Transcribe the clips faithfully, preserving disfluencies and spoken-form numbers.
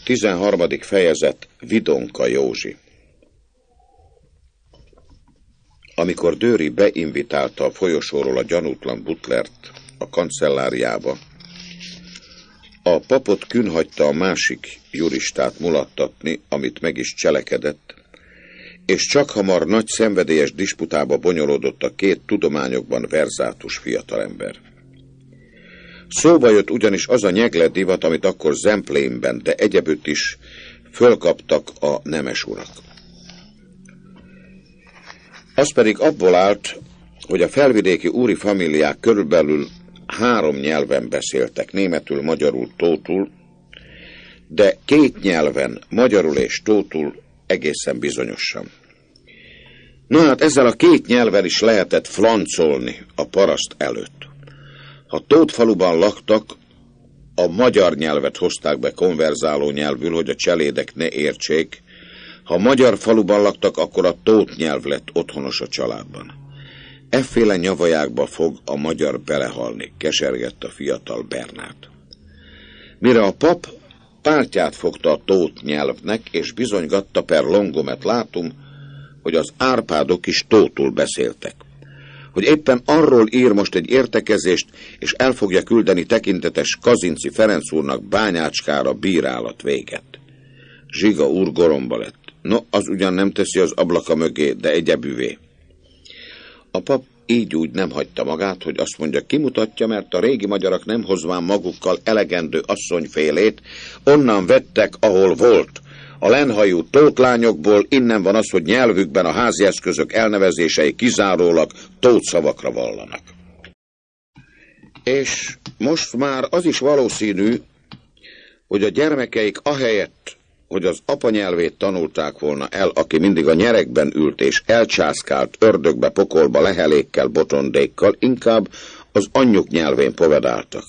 tizenharmadik fejezet. Vidonka Józsi. Amikor Dőry beinvitálta a folyosóról a gyanútlan butlert a kancelláriába, a papot künhagyta a másik juristát mulattatni, amit meg is cselekedett, és csakhamar nagy szenvedélyes disputába bonyolódott a két tudományokban verzátus fiatalember. Szóba jött ugyanis az a nyegle divat, amit akkor Zemplénben, de egyebütt is fölkaptak a nemes urak. Az pedig abból állt, hogy a felvidéki úri familiák körülbelül három nyelven beszéltek, németül, magyarul, tótul, de két nyelven, magyarul és tótul egészen bizonyosan. Na hát ezzel a két nyelven is lehetett flancolni a paraszt előtt. Ha Tótfaluban laktak, a magyar nyelvet hozták be konverzáló nyelvül, hogy a cselédek ne értsék. Ha magyar faluban laktak, akkor a tót nyelv lett otthonos a családban. Efféle nyavajákba fog a magyar belehalni, kesergett a fiatal Bernát. Mire a pap pártját fogta a tót nyelvnek, és bizonygatta per longomet látum, hogy az Árpádok is tótul beszéltek. Hogy éppen arról ír most egy értekezést, és el fogja küldeni tekintetes Kazinczy Ferenc úrnak Bányácskára bírálat véget. Zsiga úr goromba lett. No, az ugyan nem teszi az ablaka mögé, de egyebüvé. A pap így úgy nem hagyta magát, hogy azt mondja, kimutatja, mert a régi magyarok nem hozván magukkal elegendő asszonyfélét, onnan vettek, ahol volt. A lenhajú tótlányokból innen van az, hogy nyelvükben a házi eszközök elnevezései kizárólag tótszavakra vallanak. És most már az is valószínű, hogy a gyermekeik ahelyett, hogy az apanyelvét tanulták volna el, aki mindig a nyerekben ült és elcsászkált ördögbe, pokolba, lehelékkel, botondékkal, inkább az anyjuk nyelvén povedáltak.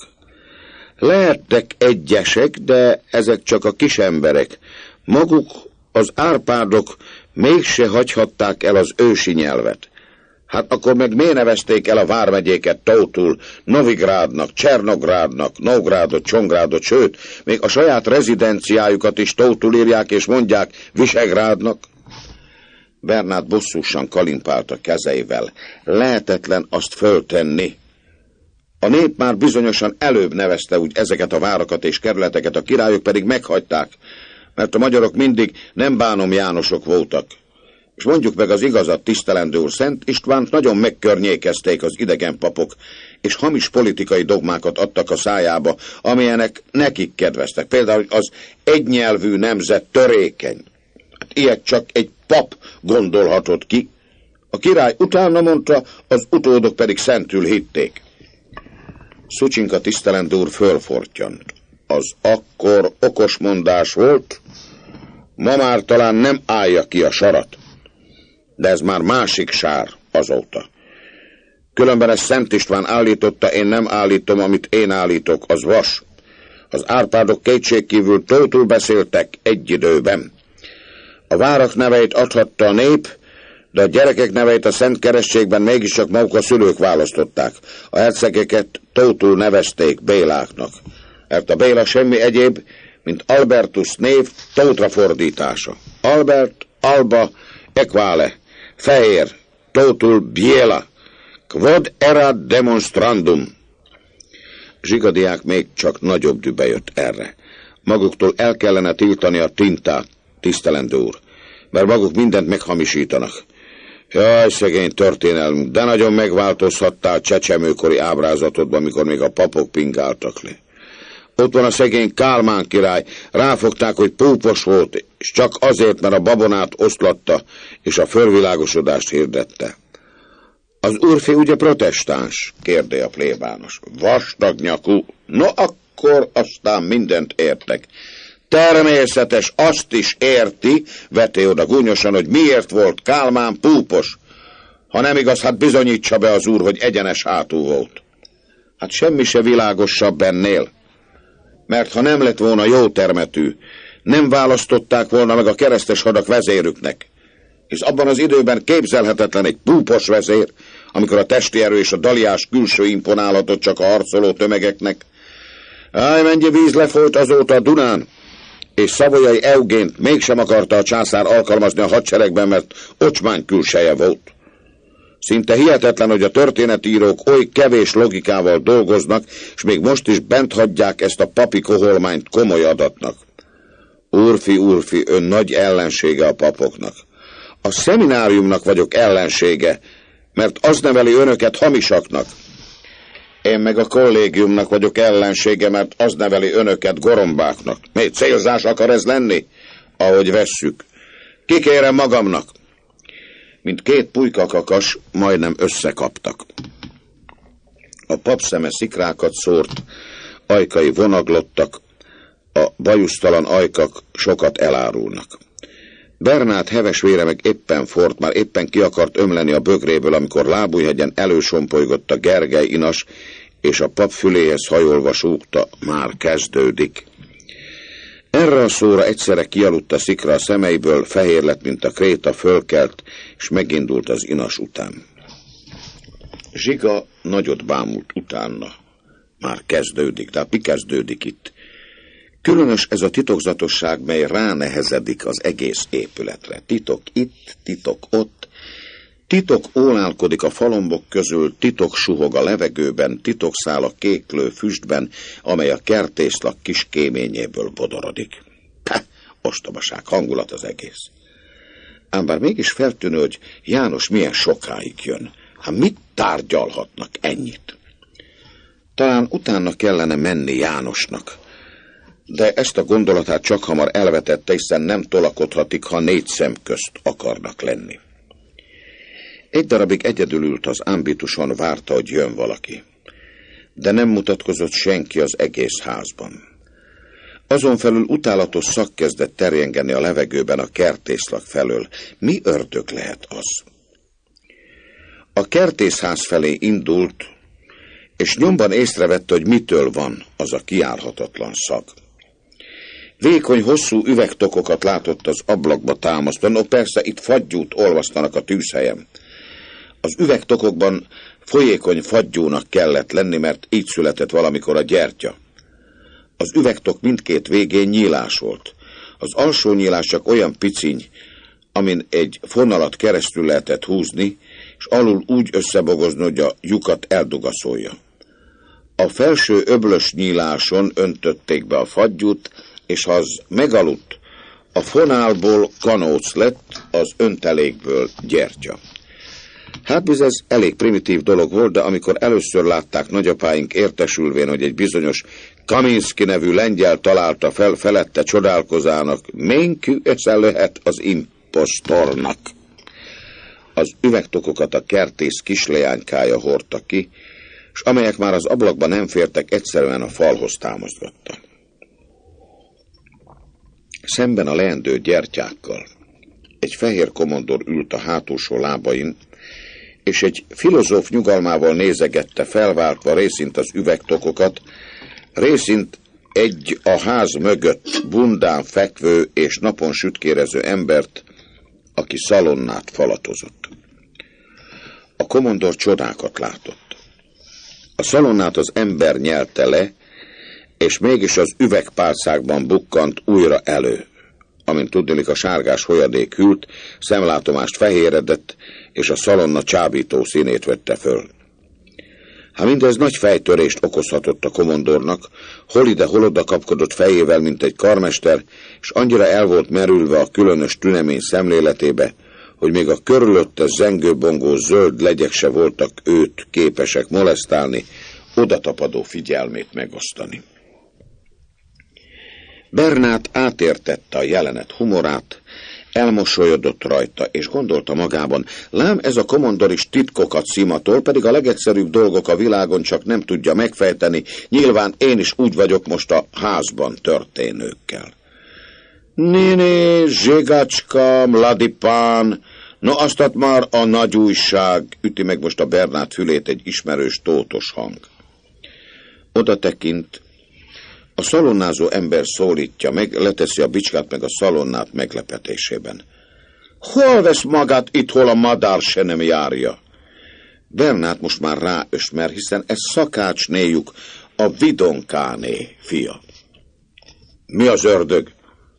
Lehettek egyesek, de ezek csak a kisemberek. Maguk, az Árpádok mégse hagyhatták el az ősi nyelvet. Hát akkor meg miért nevezték el a vármegyéket tótul, Novigrádnak, Csernográdnak, Nógrádot, Csongrádot, sőt, még a saját rezidenciájukat is tótul írják és mondják Visegrádnak? Bernát bosszúsan kalimpált a kezeivel. Lehetetlen azt föltenni. A nép már bizonyosan előbb nevezte úgy ezeket a várakat és kerületeket, a királyok pedig meghagyták, mert a magyarok mindig nem Bánom Jánosok voltak. És mondjuk meg az igazat, tisztelendő úr, Szent Istvánt nagyon megkörnyékezték az idegen papok, és hamis politikai dogmákat adtak a szájába, amilyenek nekik kedveztek. Például az egynyelvű nemzet törékeny. Hát ilyet csak egy pap gondolhatott ki. A király utána mondta, az utódok pedig szentül hitték. Szucsinka tisztelendő úr fölfortyant. Az akkor okos mondás volt, ma már talán nem állja ki a sarat. De ez már másik sár azóta. Különben ezt Szent István állította, én nem állítom, amit én állítok, az vas. Az Árpádok kétségkívül tótul beszéltek egy időben. A várak neveit adhatta a nép, de a gyerekek neveit a Szent Keresztségben mégiscsak maguk a szülők választották. A hercegeket tótul nevezték Béláknak, mert a Béla semmi egyéb, mint Albertus név tótra fordítása. Albert, Alba, Equale, fehér, tótul Biela, quod erat demonstrandum. Zsigadiák még csak nagyobb dübe jött erre. Maguktól el kellene tiltani a tintát, tisztelendő úr, mert maguk mindent meghamisítanak. Jaj, szegény történelmünk, de nagyon megváltozhattál csecsemőkori ábrázatodban, mikor még a papok pingáltak le. Ott van a szegény Kálmán király, ráfogták, hogy púpos volt, és csak azért, mert a babonát oszlatta, és a fölvilágosodást hirdette. Az úrfi ugye protestáns? Kérdé a plébános. Vastag nyakú. No, akkor aztán mindent értek. Természetes, azt is érti, veté oda gúnyosan, hogy miért volt Kálmán púpos. Ha nem igaz, hát bizonyítsa be az úr, hogy egyenes hátú volt. Hát semmi se világosabb ennél. Mert ha nem lett volna jó termetű, nem választották volna meg a keresztes hadak vezérüknek. És abban az időben képzelhetetlen egy púpos vezér, amikor a testi erő és a daliás külső imponálatot csak a harcoló tömegeknek. Áj, mennyi víz lefolyt azóta a Dunán, és Savoyai Eugént mégsem akarta a császár alkalmazni a hadseregben, mert ocsmány külseje volt. Szinte hihetetlen, hogy a történetírók oly kevés logikával dolgoznak, és még most is bent hagyják ezt a papi koholmányt komoly adatnak. Úrfi, úrfi, ön nagy ellensége a papoknak. A szemináriumnak vagyok ellensége, mert az neveli önöket hamisaknak. Én meg a kollégiumnak vagyok ellensége, mert az neveli önöket gorombáknak. Mi célzás akar ez lenni? Ahogy vesszük. Kikérem magamnak. Mint két pulykakakas, majdnem összekaptak. A pap szeme szikrákat szórt, ajkai vonaglottak, a bajusztalan ajkak sokat elárulnak. Bernát heves vére meg éppen forrt, már éppen ki akart ömleni a bögréből, amikor Lábújhegyen elősompolygott a Gergely inas, és a pap füléhez hajolva súgta, már kezdődik. Erre a szóra egyszerre kialudt a szikra a szemeiből, fehér lett, mint a kréta, fölkelt, és megindult az inas után. Zsiga nagyot bámult utána. Már kezdődik, de mi kezdődik itt? Különös ez a titokzatosság, mely ránehezedik az egész épületre. Titok itt, titok ott, titok ólálkodik a falombok közül, titok suhog a levegőben, titok száll a kéklő füstben, amely a kertészlak kis kéményéből bodorodik. Peh, ostobaság, hangulat az egész. Ám bár mégis feltűnő, hogy János milyen sokáig jön. Hát mit tárgyalhatnak ennyit? Talán utána kellene menni Jánosnak. De ezt a gondolatát csak hamar elvetette, hiszen nem tolakodhatik, ha négy szem közt akarnak lenni. Egy darabig egyedül ült az ámbituson, várta, hogy jön valaki. De nem mutatkozott senki az egész házban. Azon felül utálatos szak kezdett terjengeni a levegőben a kertészlak felől. Mi ördög lehet az? A kertészház felé indult, és nyomban észrevette, hogy mitől van az a kijárhatatlan szag. Vékony, hosszú üvegtokokat látott az ablakba támasztva. No persze, itt faggyút olvasztanak a tűzhelyen. Az üvegtokokban folyékony faggyúnak kellett lenni, mert így született valamikor a gyertya. Az üvegtok mindkét végén nyílás volt. Az alsó nyílás csak olyan piciny, amin egy fonalat keresztül lehetett húzni, és alul úgy összebogozni, hogy a lyukat eldugaszolja. A felső öblös nyíláson öntötték be a faggyút, és ha az megaludt, a fonálból kanóc lett, az öntelékből gyertya. Hát biz ez elég primitív dolog volt, de amikor először látták nagyapáink értesülvén, hogy egy bizonyos Kaminski nevű lengyel találta fel, felette csodálkozának, ménkű esze lehet az impostornak. Az üvegtokokat a kertész kisleánykája hordta ki, és amelyek már az ablakba nem fértek, egyszerűen a falhoz támasztotta. Szemben a leendő gyertyákkal egy fehér komondor ült a hátulsó lábain, és egy filozóf nyugalmával nézegette felváltva részint az üvegtokokat, részint egy a ház mögött bundán fekvő és napon sütkérező embert, aki szalonnát falatozott. A komondor csodákat látott. A szalonnát az ember nyelte le, és mégis az üvegpálcákban bukkant újra elő. Amint tudnilik, a sárgás folyadék hűlt, szemlátomást fehéredett, és a szalonna csábító színét vette föl. Hát mindez nagy fejtörést okozhatott a komondornak, hol ide, hol oda kapkodott fejével, mint egy karmester, és annyira el volt merülve a különös tünemény szemléletébe, hogy még a körülötte zengőbongó zöld legyek se voltak őt képesek molesztálni, odatapadó figyelmét megosztani. Bernát átértette a jelenet humorát, elmosolyodott rajta, és gondolta magában, lám ez a komondor is titkokat szimatol, pedig a legegyszerűbb dolgok a világon csak nem tudja megfejteni, nyilván én is úgy vagyok most a házban történőkkel. Néné, zsigacska, mladipán, no aztat már a nagy újság, üti meg most a Bernát fülét egy ismerős tótos hang. Oda tekint, a szalonnázó ember szólítja meg, leteszi a bicskát meg a szalonnát meglepetésében. Hol vesz magát itt, hol a madár se nem járja? Bernát most már ráösmer, hiszen ez szakácsnéjuk, a Vidonkáné fia. Mi az ördög?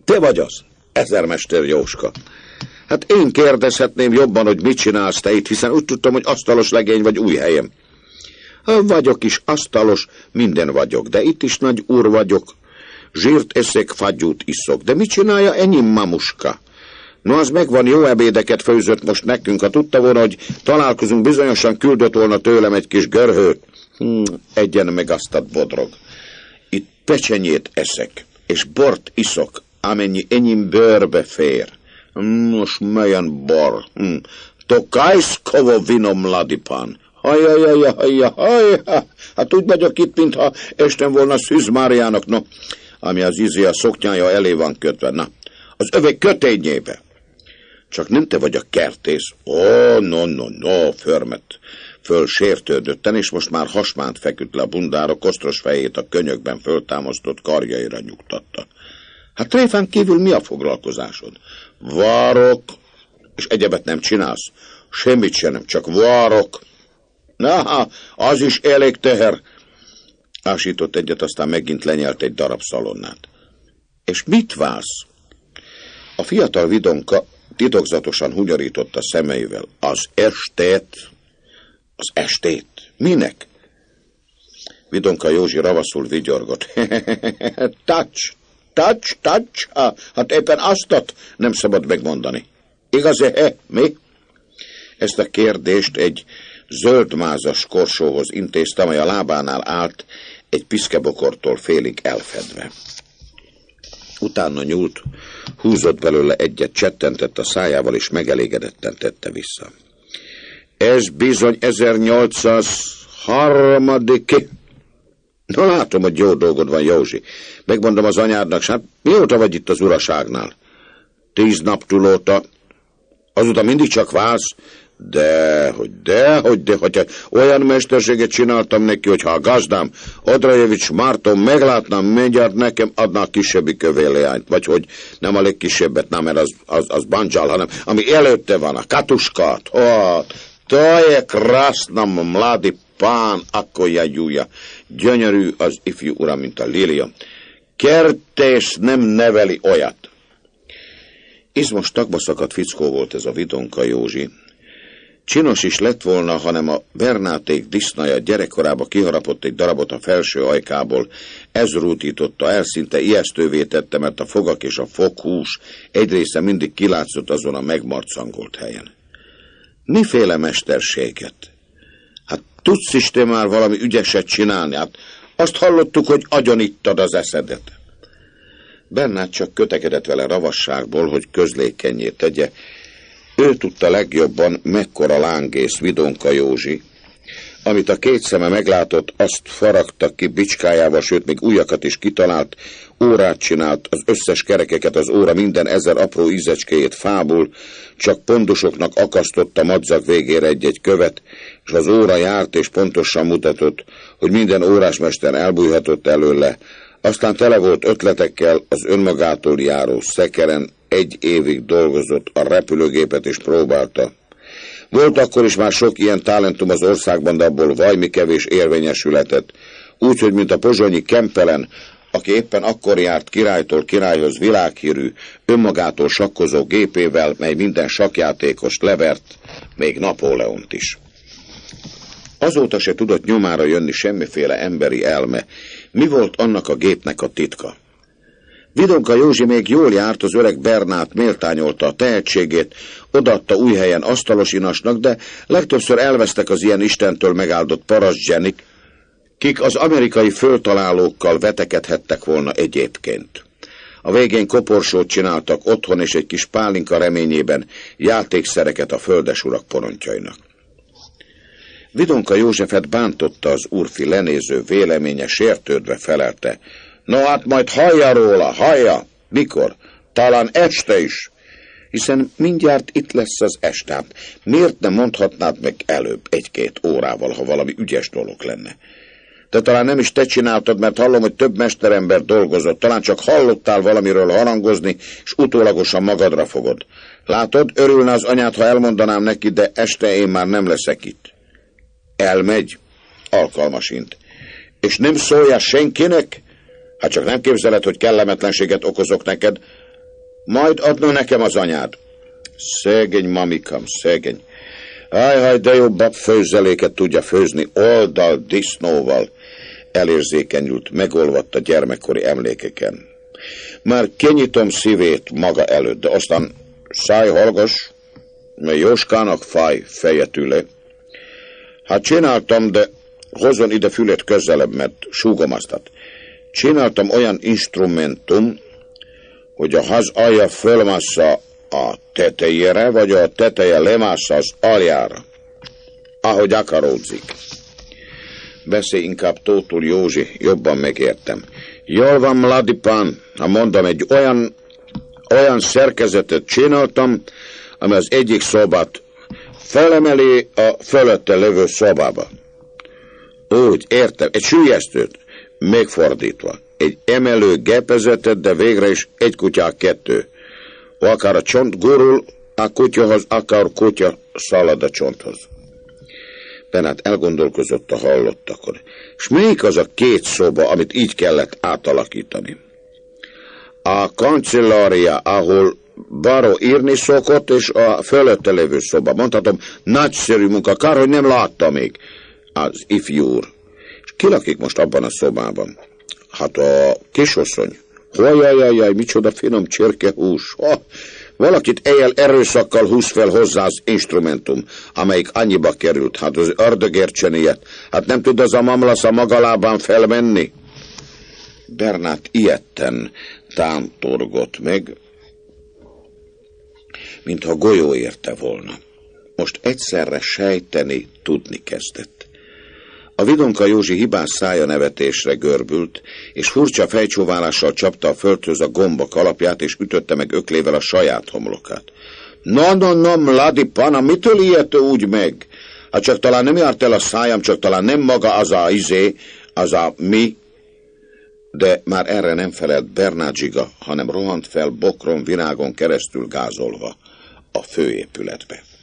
Te vagy az, ezermester Jóska. Hát én kérdezhetném jobban, hogy mit csinálsz te itt, hiszen úgy tudtam, hogy asztalos legény vagy új helyem. Ha vagyok is asztalos, minden vagyok, de itt is nagy úr vagyok. Zsírt eszek, fagyút iszok. De mit csinálja ennyi mamuska? No, az megvan, jó ebédeket főzött most nekünk. Ha tudta volna, hogy találkozunk, bizonyosan küldött volna tőlem egy kis görhőt. Hmm, egyen meg azt a bodrog. Itt pecsenyét eszek, és bort iszok, amennyi enyém bőrbe fér. Most melyen bor. Hmm. Tokajszkovo vino mladipán. Hajjajjajjajjajjaj. Hát úgy vagyok itt, mintha estem volna Szűz Máriának, no, ami az izé a szoknyája elé van kötve. Na, az övé kötényébe. Csak nem te vagy a kertész. Ó, no, no, no, förmet. Föl sértődötten, és most már hasmánt feküdt le a bundára, kosztros fejét a könyökben föltámasztott karjaira nyugtatta. Hát tréfán kívül mi a foglalkozásod? Várok, és egyebet nem csinálsz. Semmit sem nem, csak várok. Na, az is elég teher. Ásított egyet, aztán megint lenyelt egy darab szalonnát. És mit vársz? A fiatal vidonka titokzatosan hunyorította szemeivel. Az estét? Az estét? Minek? Vidonka Józsi ravaszul vigyorgott. Touch, touch, touch. Hát éppen aztat nem szabad megmondani. Igaz-e? Mi? Ezt a kérdést egy zöldmázas korsóhoz intézte, amely a lábánál állt, egy piszkebokortól félig elfedve. Utána nyúlt, húzott belőle egyet, csettentett a szájával, és megelégedetten tette vissza. Ez bizony ezernyolcszáz harmadik. Na látom, hogy jó dolgod van, Józsi. Megmondom az anyádnak, hát mióta vagy itt az uraságnál? Tíz nap túlóta. Azóta mindig csak válsz. De, hogy de, hogy de, hogy olyan mesterséget csináltam neki, hogyha a gazdám, Odrajevics Márton meglátnám, mindjárt nekem adná a kisebbi kövéleányt, vagy hogy nem a legkisebbet, nem, mert az, az, az bandzsál, hanem ami előtte van, a katuskát. Ó, to je krasna mladi pán, akkor jajúja. Gyönyörű az ifjú ura, mint a lilia. Kertész nem neveli olyat. Izmos tagba szakadt fickó volt ez a Vidonka Józsi. Csinos is lett volna, hanem a Bernáték disznaja gyerekkorába kiharapott egy darabot a felső ajkából, ez rútította el, szinte ijesztővé tette, mert a fogak és a foghús egy része mindig kilátszott azon a megmarcangolt helyen. Miféle mesterséget? Hát tudsz is te már valami ügyeset csinálni, hát azt hallottuk, hogy agyonittad az eszedet. Bernát csak kötekedett vele ravasságból, hogy közlékennyé tegye. Ő tudta legjobban, mekkora lángész Vidonka Józsi. Amit a két szeme meglátott, azt faragta ki bicskájával, sőt, még ujjakat is kitalált, órát csinált, az összes kerekeket, az óra minden ezer apró ízecskéjét fából, csak pondusoknak akasztotta madzag végére egy-egy követ, és az óra járt és pontosan mutatott, hogy minden órásmester elbújhatott előle. Aztán tele volt ötletekkel, az önmagától járó szekeren egy évig dolgozott, a repülőgépet is próbálta. Volt akkor is már sok ilyen talentum az országban, de abból vajmi kevés érvényesületett. Úgyhogy, mint a pozsonyi Kempelen, aki éppen akkor járt királytól királyhoz világhírű, önmagától sakkozó gépével, mely minden sakkjátékost levert, még Napóleont is. Azóta se tudott nyomára jönni semmiféle emberi elme. Mi volt annak a gépnek a titka? Vidonka Józsi még jól járt, az öreg Bernát méltányolta a tehetségét, odaadta új helyen asztalosinasnak, de legtöbbször elvesztek az ilyen istentől megáldott parasztzsenik, kik az amerikai föltalálókkal vetekedhettek volna egyébként. A végén koporsót csináltak otthon, és egy kis pálinka reményében játékszereket a földesurak porontjainak. Vidonka Józsefet bántotta az úrfi lenéző véleménye, sértődve felelte. No hát majd hallja róla, hallja. Mikor? Talán este is. Hiszen mindjárt itt lesz az este. Miért nem mondhatnád meg előbb egy-két órával, ha valami ügyes dolog lenne? De talán nem is te csináltad, mert hallom, hogy több mesterember dolgozott. Talán csak hallottál valamiről harangozni, és utólagosan magadra fogod. Látod, örülne az anyád, ha elmondanám neki, de este én már nem leszek itt. Elmegy? Alkalmasint. És nem szólja senkinek? Hát csak nem képzeled, hogy kellemetlenséget okozok neked. majd adna nekem az anyád. Szegény mamikam, szegény. Ájhaj, de jobb főzeléket tudja főzni oldal disznóval. Elérzékenyült, megolvadt a gyermekkori emlékeken. Már kinyitom szívét maga előtt, de aztán száj hallgass, mert Jóskának fáj feje tőle. Hát csináltam, de hozzon ide fület közelebb, mert súgomaztat. Csináltam olyan instrumentum, hogy a haz alja fölmassza a tetejére, vagy a teteje lemassa az aljára, ahogy akaródzik. Beszélj inkább Tótul Józsi, jobban megértem. Jól van, mladi pán, ha mondom, egy olyan, olyan szerkezetet csináltam, ami az egyik szobát felemeli a fölötte levő szobába. Úgy, értem, egy sülyeztőt, megfordítva. Egy emelő gépezetet, de végre is egy kutyák kettő. Akár a csont gurul a kutyahoz, akár kutya szalad a csonthoz. Bernát elgondolkozott a hallottakon. És melyik az a két szoba, amit így kellett átalakítani? A kancellária, ahol Baró írni szokott, és a fölötte lévő szoba. Mondhatom, nagyszerű munka, kár, hogy nem látta még az ifjú úr. És ki lakik most abban a szobában? Hát a kisasszony. Hajajajaj, micsoda finom csirkehús. Oh, valakit éjjel erőszakkal húz fel hozzá az instrumentum, amelyik annyiba került. Hát az ördögértsen hát nem tud az a mamlasz a maga lábán felmenni? Bernát ijedten tántorgott meg, mintha golyó érte volna. Most egyszerre sejteni, tudni kezdett. A Vidonka Józsi hibás szája nevetésre görbült, és furcsa fejcsóválással csapta a földhöz a gombok alapját, és ütötte meg öklével a saját homlokát. No, no, no, mladi pana, mitől ilyető úgy meg? Hát csak talán nem járt el a szájam, csak talán nem maga az a izé, az a mi. De már erre nem felelt Bernát Zsiga, hanem rohant fel bokron, virágon keresztül gázolva a főépületbe.